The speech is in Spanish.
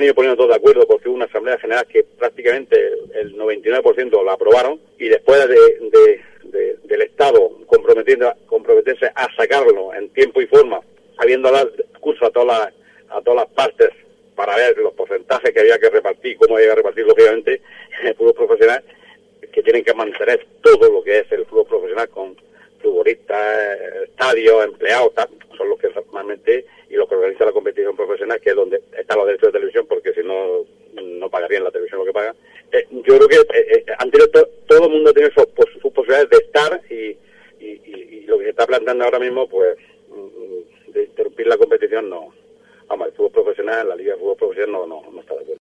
han ido poniendo todos de acuerdo porque hubo una asamblea general que prácticamente el 99% la aprobaron, y después del Estado comprometerse a sacarlo en tiempo y forma, habiendo dado curso a todas las partes para ver los porcentajes que había que repartir, cómo había que repartir, lógicamente, en el fútbol profesional, que tienen que mantener todo lo que es el fútbol profesional con futbolistas, estadios, empleados, tal, son los que normalmente, y los que organizan la competición profesional, que es donde están los derechos de televisión, porque si no, no pagarían la televisión lo que paga. Yo creo que todo el mundo ha tenido sus posibilidades de estar, y lo que se está planteando ahora mismo, pues, de interrumpir la competición, no. Vamos, el fútbol profesional, la Liga de Fútbol Profesional